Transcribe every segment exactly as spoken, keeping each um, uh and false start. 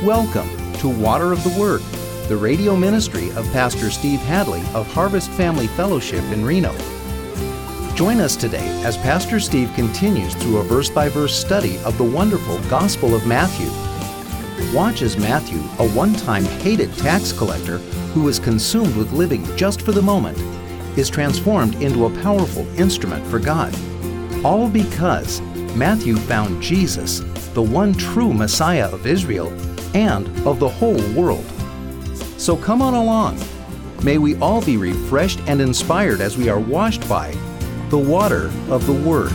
Welcome to Water of the Word, the radio ministry of Pastor Steve Hadley of Harvest Family Fellowship in Reno. Join us today as Pastor Steve continues through a verse-by-verse study of the wonderful Gospel of Matthew. Watch as Matthew, a one-time hated tax collector who was consumed with living just for the moment, is transformed into a powerful instrument for God. All because Matthew found Jesus, the one true Messiah of Israel and of the whole world. So come on along. May we all be refreshed and inspired as we are washed by the water of the Word.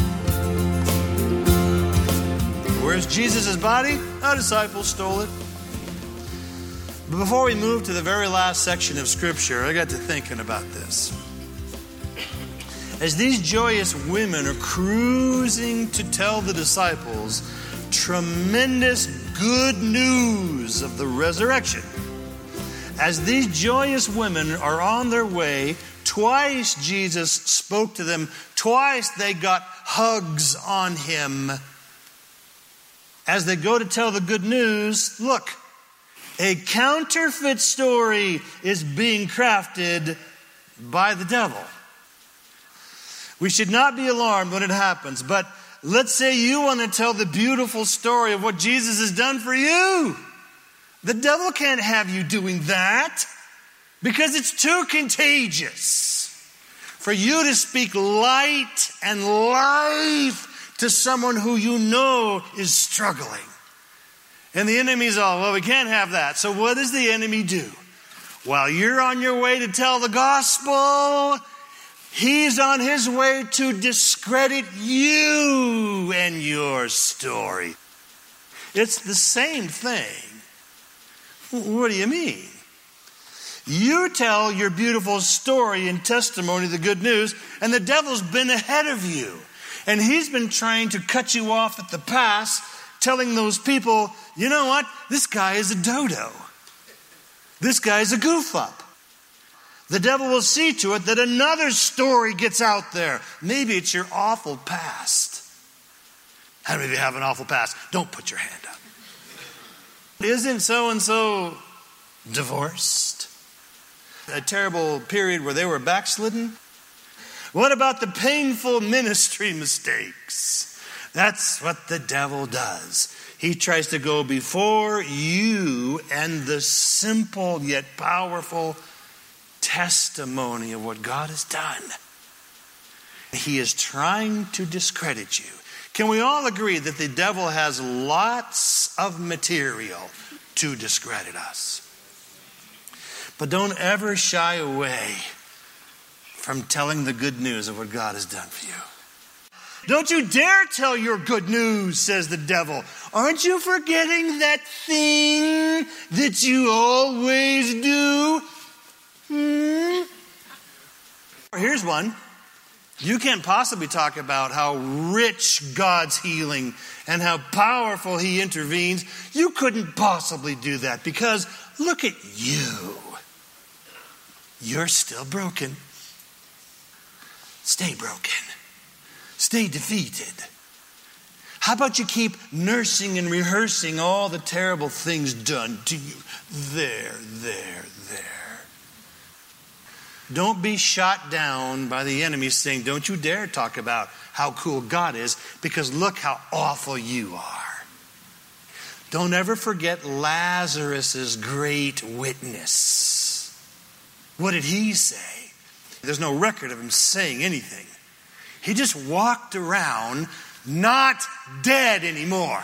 Where's Jesus' body? Our disciples stole it. But before we move to the very last section of Scripture, I got to thinking about this. As these joyous women are cruising to tell the disciples tremendous good news of the resurrection, as these joyous women are on their way, twice Jesus spoke to them. Twice they got hugs on him. As they go to tell the good news, look, a counterfeit story is being crafted by the devil. We should not be alarmed when it happens, but let's say you want to tell the beautiful story of what Jesus has done for you. The devil can't have you doing that because it's too contagious for you to speak light and life to someone who you know is struggling. And the enemy's all, well, we can't have that. So what does the enemy do? While you're on your way to tell the gospel, he's on his way to discredit you and your story. It's the same thing. What do you mean? You tell your beautiful story and testimony, the good news, and the devil's been ahead of you. And he's been trying to cut you off at the pass, telling those people, you know what? This guy is a dodo. This guy's a goof up. The devil will see to it that another story gets out there. Maybe it's your awful past. How many of you have an awful past? Don't put your hand up. Isn't so-and-so divorced? A terrible period where they were backslidden? What about the painful ministry mistakes? That's what the devil does. He tries to go before you and the simple yet powerful testimony of what God has done. He is trying to discredit you. Can we all agree that the devil has lots of material to discredit us? But don't ever shy away from telling the good news of what God has done for you. Don't you dare tell your good news, says the devil. Aren't you forgetting that thing that you always do? Hmm? Here's one. You can't possibly talk about how rich God's healing and how powerful he intervenes. You couldn't possibly do that because look at you. You're still broken. Stay broken. Stay defeated. How about you keep nursing and rehearsing all the terrible things done to you? There, there, there. Don't be shot down by the enemy saying, don't you dare talk about how cool God is because look how awful you are. Don't ever forget Lazarus' great witness. What did he say? There's no record of him saying anything. He just walked around not dead anymore.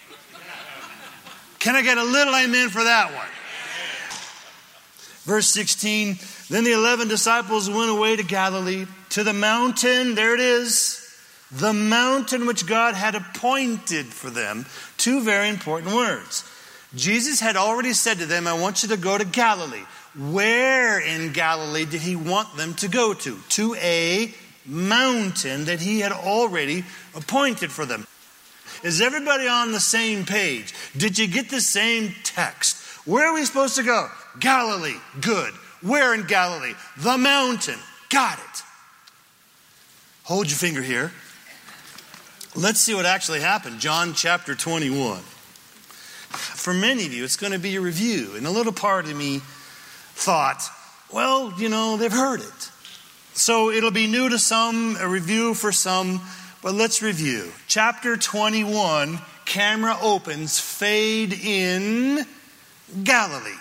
Can I get a little amen for that one? Verse sixteen, then the eleven disciples went away to Galilee, to the mountain, there it is, the mountain which God had appointed for them. Two very important words. Jesus had already said to them, I want you to go to Galilee. Where in Galilee did he want them to go to? To a mountain that he had already appointed for them. Is everybody on the same page? Did you get the same text? Where are we supposed to go? Galilee. Good. Where in Galilee? The mountain. Got it. Hold your finger here. Let's see what actually happened. John chapter twenty-one. for many of you, it's going to be a review. And a little part of me thought, well, you know, they've heard it. So it'll be new to some, a review for some, but let's review. Chapter twenty-one, camera opens, fade in Galilee.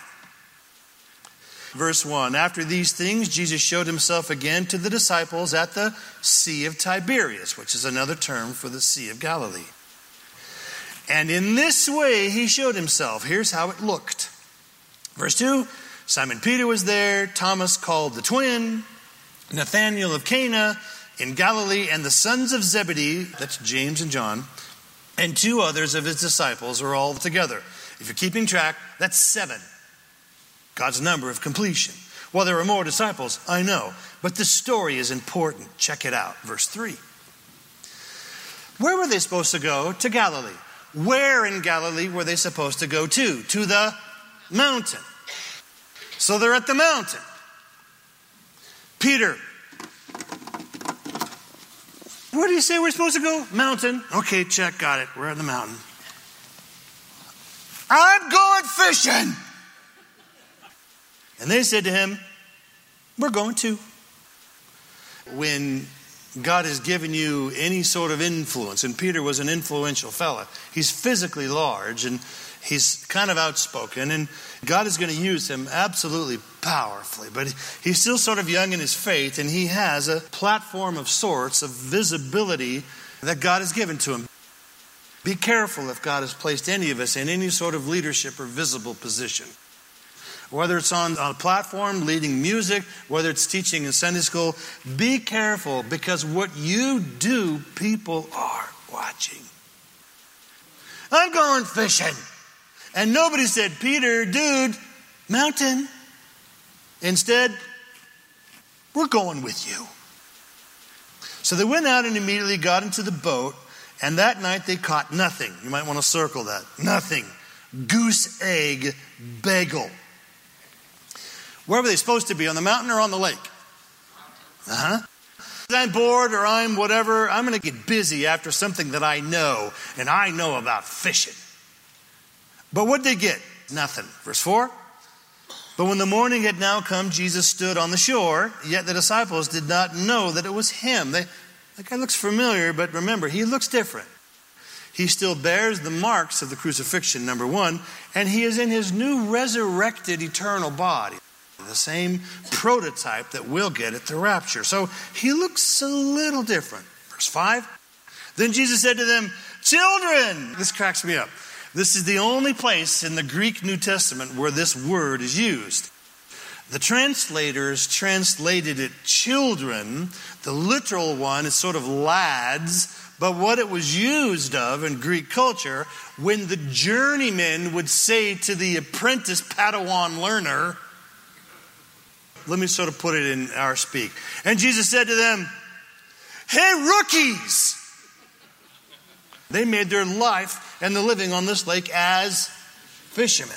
Verse one, after these things, Jesus showed himself again to the disciples at the Sea of Tiberias, which is another term for the Sea of Galilee. And in this way he showed himself. Here's how it looked. Verse two, Simon Peter was there, Thomas called the twin, Nathanael of Cana in Galilee, and the sons of Zebedee, that's James and John, and two others of his disciples are all together. If you're keeping track, that's seven. God's number of completion. Well, there were more disciples, I know, but the story is important. Check it out. Verse three. Where were they supposed to go? To Galilee. Where in Galilee were they supposed to go to? To the mountain. So they're at the mountain. Peter, where do you say we're supposed to go? Mountain. Okay, check, got it. We're at the mountain. I'm going fishing. And they said to him, we're going too. When God has given you any sort of influence, and Peter was an influential fella. He's physically large and he's kind of outspoken, and God is going to use him absolutely powerfully. But he's still sort of young in his faith, and he has a platform of sorts of visibility that God has given to him. Be careful if God has placed any of us in any sort of leadership or visible position. Whether it's on a platform leading music, whether it's teaching in Sunday school, be careful, because what you do, people are watching. I'm going fishing. And nobody said, Peter, dude, mountain. Instead, we're going with you. So they went out and immediately got into the boat, and that night they caught nothing. You might want to circle that. Nothing. Goose egg bagel. Where were they supposed to be? On the mountain or on the lake? Uh-huh. I'm bored or I'm whatever. I'm going to get busy after something that I know, and I know about fishing. But what'd they get? Nothing. Verse four. But when the morning had now come, Jesus stood on the shore, yet the disciples did not know that it was him. They, that guy looks familiar, but remember, he looks different. He still bears the marks of the crucifixion, number one, and he is in his new resurrected eternal body. The same prototype that we'll get at the rapture. So he looks a little different. Verse five. Then Jesus said to them, children, this cracks me up. This is the only place in the Greek New Testament where this word is used. The translators translated it children. The literal one is sort of lads. But what it was used of in Greek culture, when the journeyman would say to the apprentice Padawan learner, let me sort of put it in our speak. And Jesus said to them, hey, rookies! They made their life and the living on this lake as fishermen.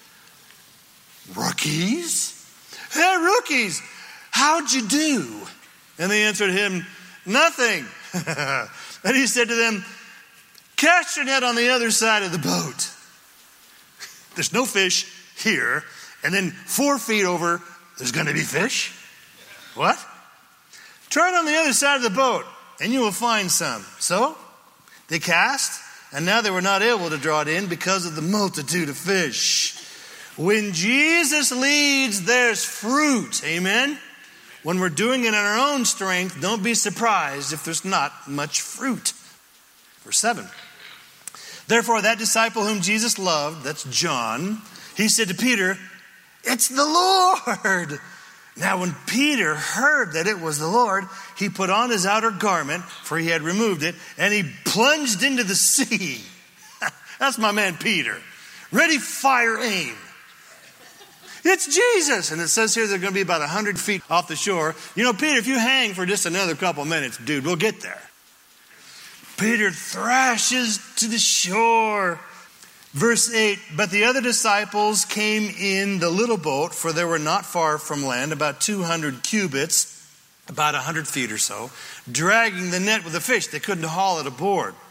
Rookies? Hey, rookies! How'd you do? And they answered him, nothing. And he said to them, cast your net on the other side of the boat. There's no fish here. And then four feet over, there's going to be fish? What? Try it on the other side of the boat, and you will find some. So they cast, and now they were not able to draw it in because of the multitude of fish. When Jesus leads, there's fruit. Amen? When we're doing it in our own strength, don't be surprised if there's not much fruit. Verse seven. Therefore, that disciple whom Jesus loved, that's John, he said to Peter, it's the Lord. Now when Peter heard that it was the Lord, he put on his outer garment, for he had removed it, and he plunged into the sea. That's my man Peter. Ready, fire, aim. It's Jesus. And it says here they're going to be about one hundred feet off the shore. You know, Peter, if you hang for just another couple minutes, dude, we'll get there. Peter thrashes to the shore. Verse eight, but the other disciples came in the little boat, for they were not far from land, about two hundred cubits, about one hundred feet or so, dragging the net with the fish. They couldn't haul it aboard.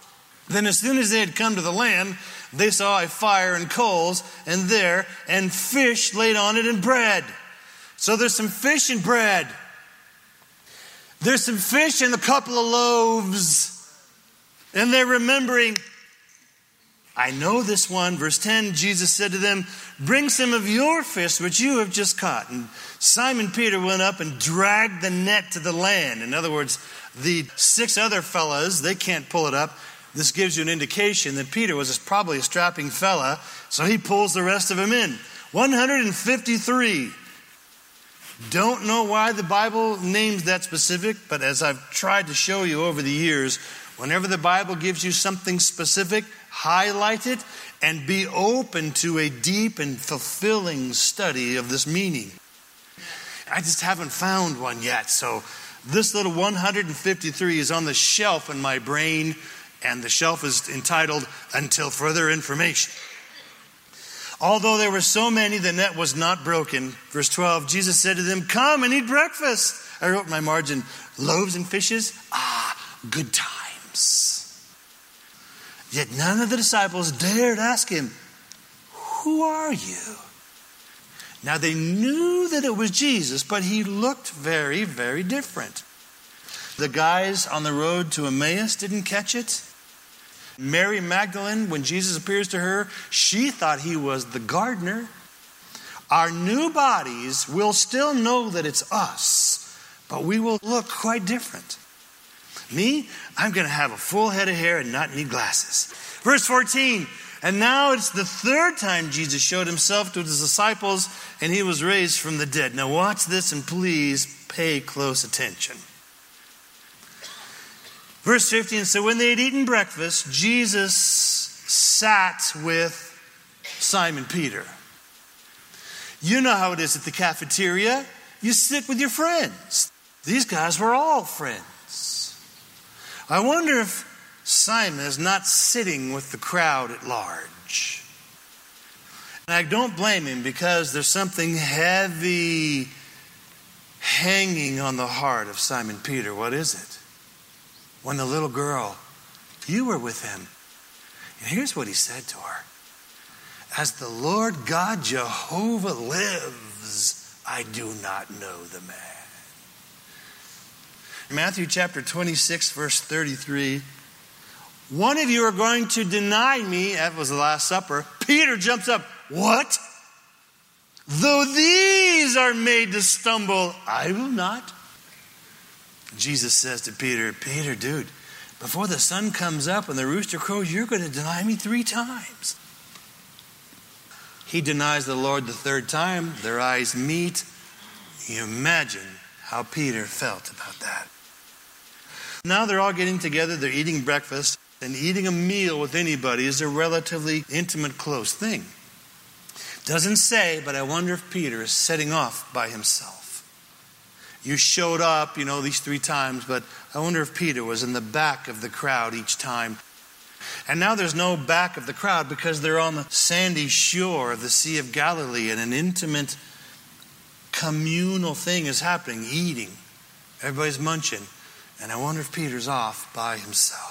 Then as soon as they had come to the land, they saw a fire and coals, and there, and fish laid on it and bread. So there's some fish and bread. There's some fish and a couple of loaves. And they're remembering, I know this one. Verse ten, Jesus said to them, bring some of your fish which you have just caught. And Simon Peter went up and dragged the net to the land. In other words, the six other fellas, they can't pull it up. This gives you an indication that Peter was probably a strapping fella, so he pulls the rest of them in. one hundred fifty-three. Don't know why the Bible names that specific, but as I've tried to show you over the years, whenever the Bible gives you something specific, highlight it and be open to a deep and fulfilling study of this meaning. I just haven't found one yet, so this little one hundred fifty-three is on the shelf in my brain, and the shelf is entitled, Until Further Information. Although there were so many, the net was not broken. Verse twelve, Jesus said to them, come and eat breakfast. I wrote in my margin, loaves and fishes? Ah, good times. Yet none of the disciples dared ask him, who are you? Now they knew that it was Jesus, but he looked very, very different. The guys on the road to Emmaus didn't catch it. Mary Magdalene, when Jesus appears to her, she thought he was the gardener. Our new bodies will still know that it's us, but we will look quite different. Me, I'm going to have a full head of hair and not need glasses. Verse fourteen, and now it's the third time Jesus showed himself to his disciples, and he was raised from the dead. Now watch this and please pay close attention. Verse fifteen, so when they had eaten breakfast, Jesus sat with Simon Peter. You know how it is at the cafeteria. You sit with your friends. These guys were all friends. I wonder if Simon is not sitting with the crowd at large. And I don't blame him, because there's something heavy hanging on the heart of Simon Peter. What is it? When the little girl, you were with him. And here's what he said to her. As the Lord God Jehovah lives, I do not know the man. Matthew chapter twenty-six, verse thirty-three. One of you are going to deny me. That was the Last Supper. Peter jumps up. What? Though these are made to stumble, I will not. Jesus says to Peter, Peter, dude, before the sun comes up and the rooster crows, you're going to deny me three times. He denies the Lord the third time. Their eyes meet. You imagine how Peter felt about that. Now they're all getting together. They're eating breakfast. And eating a meal with anybody is a relatively intimate, close thing. Doesn't say, but I wonder if Peter is setting off by himself. You showed up, you know, these three times, but I wonder if Peter was in the back of the crowd each time. And now there's no back of the crowd because they're on the sandy shore of the Sea of Galilee, and an intimate communal thing is happening, eating. Everybody's munching. And I wonder if Peter's off by himself.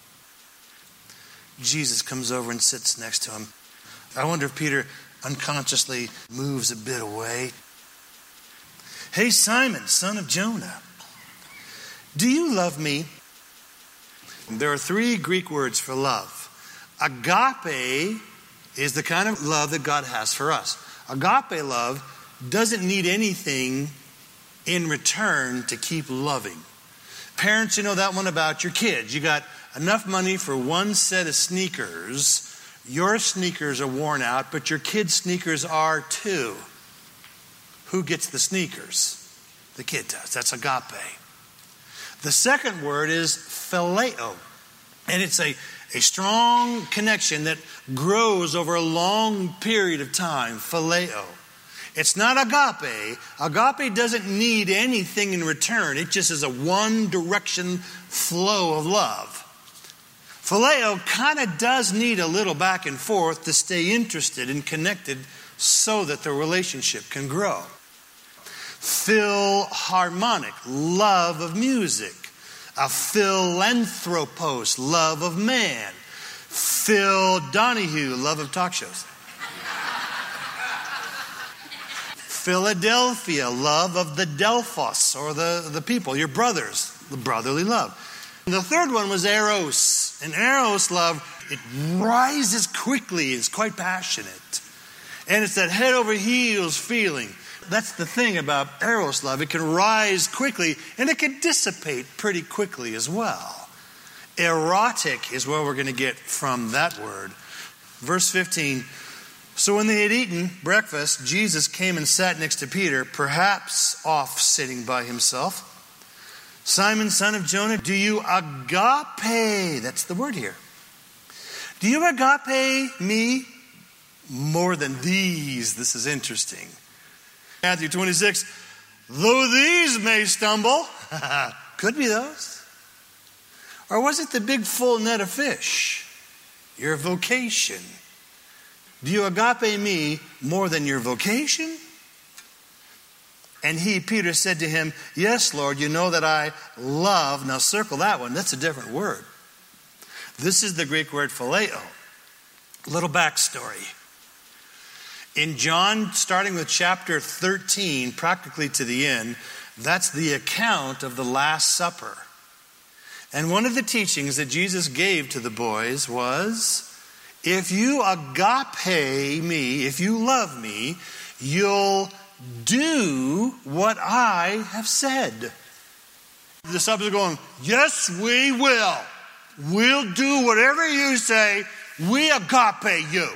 Jesus comes over and sits next to him. I wonder if Peter unconsciously moves a bit away. Hey, Simon, son of Jonah, do you love me? There are three Greek words for love. Agape is the kind of love that God has for us. Agape love doesn't need anything in return to keep loving. Parents, you know that one about your kids. You got enough money for one set of sneakers. Your sneakers are worn out, but your kids' sneakers are too. Who gets the sneakers? The kid does. That's agape. The second word is phileo. And it's a, a strong connection that grows over a long period of time. Phileo. It's not agape. Agape doesn't need anything in return. It just is a one direction flow of love. Phileo kind of does need a little back and forth to stay interested and connected so that the relationship can grow. Philharmonic, love of music. A philanthropos, love of man. Phil Donahue, love of talk shows. Philadelphia, love of the Delphos, or the, the people, your brothers, the brotherly love. And the third one was eros. And eros love, it rises quickly, it's quite passionate. And it's that head over heels feeling. That's the thing about eros love. It can rise quickly and it can dissipate pretty quickly as well. Erotic is where we're going to get from that word. Verse fifteen. So when they had eaten breakfast, Jesus came and sat next to Peter, perhaps off sitting by himself. Simon, son of Jonah, do you agape? That's the word here. Do you agape me more than these? This is interesting. Matthew twenty-six, though these may stumble, could be those. Or was it the big full net of fish? Your vocation. Do you agape me more than your vocation? And he, Peter, said to him, yes, Lord, you know that I love. Now circle that one. That's a different word. This is the Greek word phileo. A little backstory. In John, starting with chapter thirteen, practically to the end, that's the account of the Last Supper. And one of the teachings that Jesus gave to the boys was, if you agape me, if you love me, you'll do what I have said. The disciples are going, yes, we will. We'll do whatever you say. We agape you.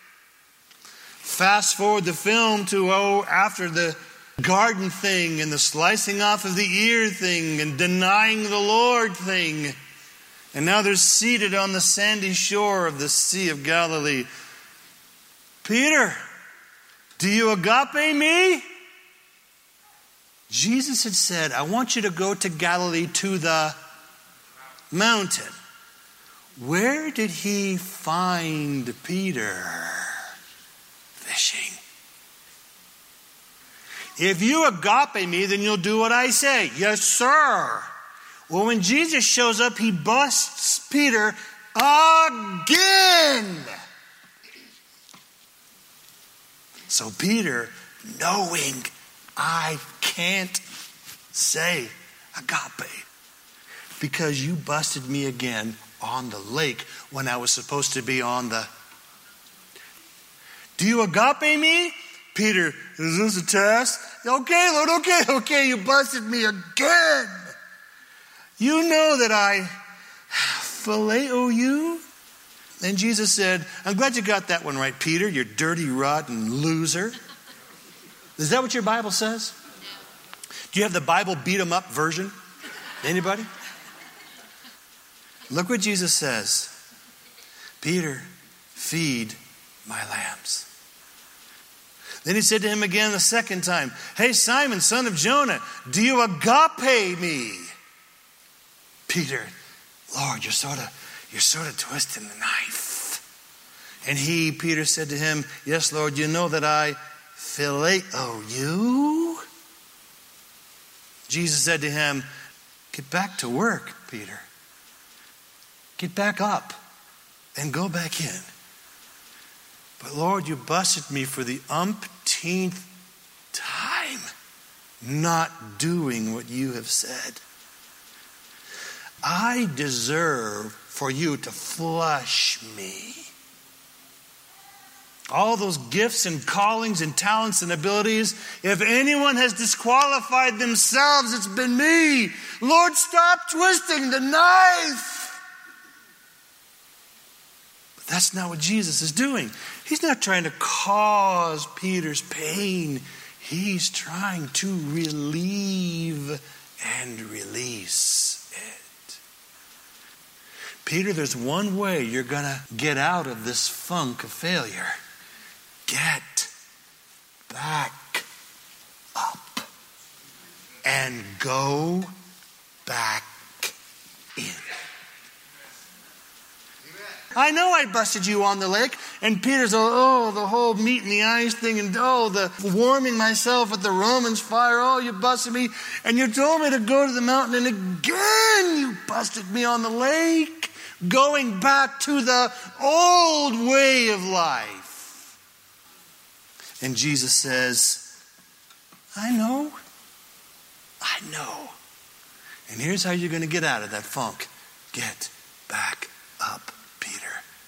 Fast forward the film to, oh, after the garden thing and the slicing off of the ear thing and denying the Lord thing. And now they're seated on the sandy shore of the Sea of Galilee. Peter, do you agape me? Jesus had said, I want you to go to Galilee to the mountain. Where did he find Peter? Fishing. If you agape me, then you'll do what I say. Yes, sir. Well, when Jesus shows up, he busts Peter again. So Peter, knowing I can't say agape because you busted me again on the lake when I was supposed to be on the... Do you agape me? Peter, is this a test? Okay, Lord, okay, okay, you busted me again. You know that I phileo you? And Jesus said, I'm glad you got that one right, Peter, you dirty, rotten loser. Is that what your Bible says? Do you have the Bible beat 'em up version? Anybody? Look what Jesus says. Peter, feed my lambs. Then he said to him again the second time, hey, Simon, son of Jonah, do you agape me? Peter, Lord, you're sort of, you're sort of twisting the knife. And he, Peter, said to him, yes, Lord, you know that I phileo you. Jesus said to him, get back to work, Peter. Get back up and go back in. But Lord, you busted me for the umpteenth time not doing what you have said. I deserve for you to flush me. All those gifts and callings and talents and abilities, if anyone has disqualified themselves, it's been me. Lord, stop twisting the knife. But that's not what Jesus is doing. He's not trying to cause Peter's pain. He's trying to relieve and release it. Peter, there's one way you're going to get out of this funk of failure. Get back up and go back in. I know I busted you on the lake. And Peter's, oh, the whole meat and the eyes thing. And oh, the warming myself at the Romans fire. Oh, you busted me. And you told me to go to the mountain. And again, you busted me on the lake. going back to the old way of life. And Jesus says, I know. I know. And here's how you're going to get out of that funk. Get back up, Peter.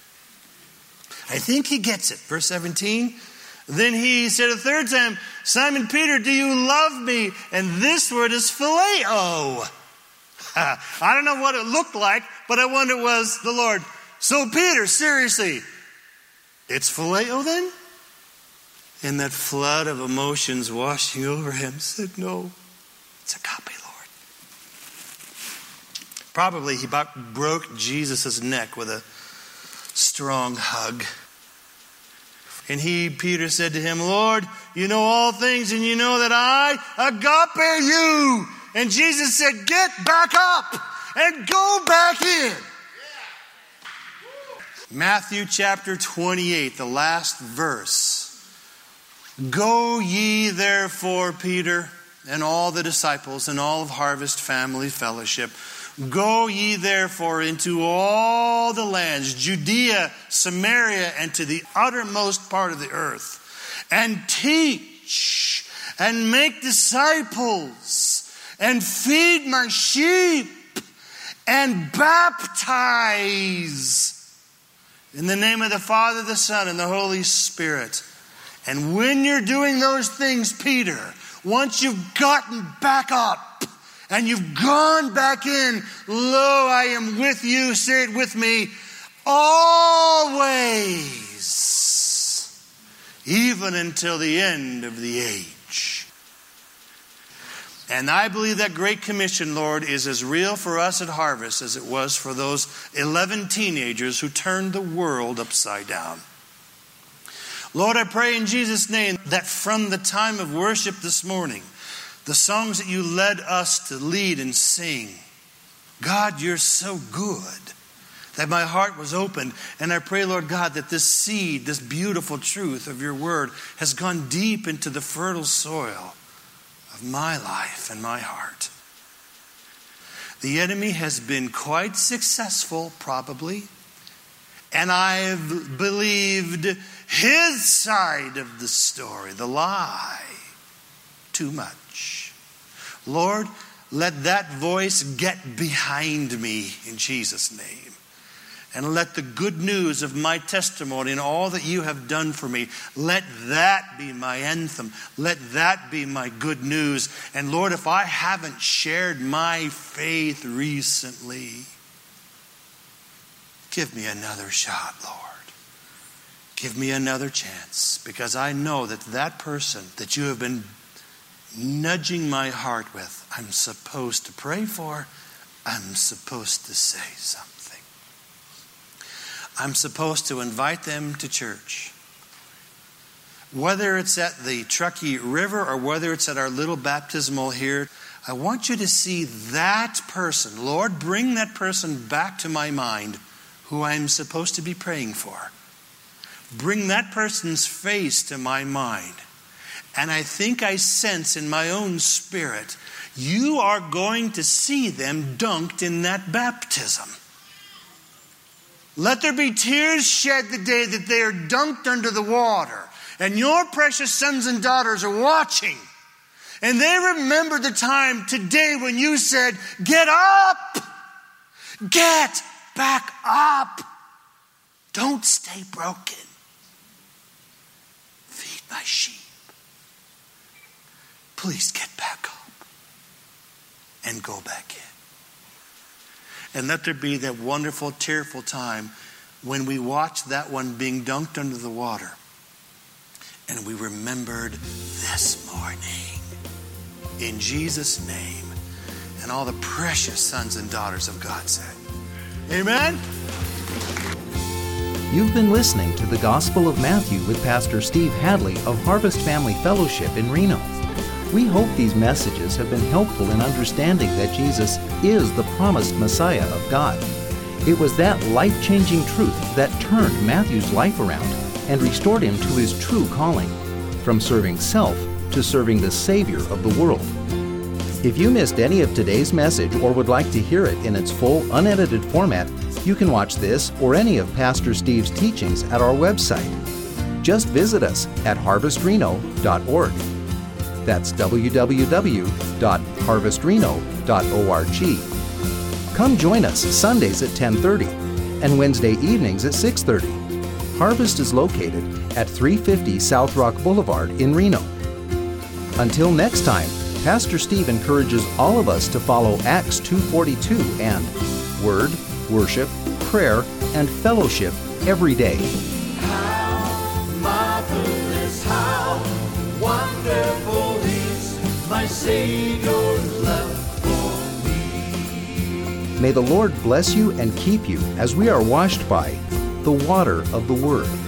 I think he gets it. Verse seventeen. Then he said a third time, Simon Peter, do you love me? And this word is phileo. I don't know what it looked like, but I wonder it was the Lord. So Peter, seriously, it's phileo then? And that flood of emotions washing over him said, no, it's agape, Lord. Probably he about broke Jesus' neck with a strong hug. And he, Peter, said to him, Lord, you know all things, and you know that I agape you. And Jesus said, get back up and go back in. Matthew chapter twenty-eight, the last verse. Go ye therefore, Peter, and all the disciples, and all of Harvest Family Fellowship, go ye therefore into all the lands, Judea, Samaria, and to the uttermost part of the earth, and teach, and make disciples, and feed my sheep, and baptize in the name of the Father, the Son, and the Holy Spirit. And when you're doing those things, Peter, once you've gotten back up, and you've gone back in, lo, I am with you, say it with me, always, even until the end of the age. And I believe that Great Commission, Lord, is as real for us at Harvest as it was for those eleven teenagers who turned the world upside down. Lord, I pray in Jesus' name that from the time of worship this morning, the songs that you led us to lead and sing, God, you're so good that my heart was opened. And I pray, Lord God, that this seed, this beautiful truth of your word has gone deep into the fertile soil of my life and my heart. The enemy has been quite successful, probably, and I've believed his side of the story, the lie, too much. Lord, let that voice get behind me in Jesus' name. And let the good news of my testimony and all that you have done for me, let that be my anthem. Let that be my good news. And Lord, if I haven't shared my faith recently, give me another shot, Lord. Give me another chance, because I know that that person that you have been nudging my heart with, I'm supposed to pray for, I'm supposed to say something. I'm supposed to invite them to church. Whether it's at the Truckee River or whether it's at our little baptismal here, I want you to see that person. Lord, bring that person back to my mind who I'm supposed to be praying for. Bring that person's face to my mind. And I think I sense in my own spirit, you are going to see them dunked in that baptism. Let there be tears shed the day that they are dunked under the water. And your precious sons and daughters are watching. And they remember the time today when you said, get up! Get back up! Don't stay broken. Feed my sheep. Please get back up and go back in. And let there be that wonderful, tearful time when we watch that one being dunked under the water. And we remembered this morning. In Jesus' name. And all the precious sons and daughters of God said, amen? You've been listening to the Gospel of Matthew with Pastor Steve Hadley of Harvest Family Fellowship in Reno. We hope these messages have been helpful in understanding that Jesus is the promised Messiah of God. It was that life-changing truth that turned Matthew's life around and restored him to his true calling, from serving self to serving the Savior of the world. If you missed any of today's message or would like to hear it in its full, unedited format, You can watch this or any of Pastor Steve's teachings at our website. Just visit us at harvest reno dot org. That's w w w dot harvest reno dot org. Come join us Sundays at ten thirty and Wednesday evenings at six thirty. Harvest is located at three fifty South Rock Boulevard in Reno. Until next time, Pastor Steve encourages all of us to follow Acts two forty-two and Word, Worship, Prayer, and Fellowship every day. How marvelous, how wonderful is my Savior's love for me. May the Lord bless you and keep you as we are washed by the water of the Word.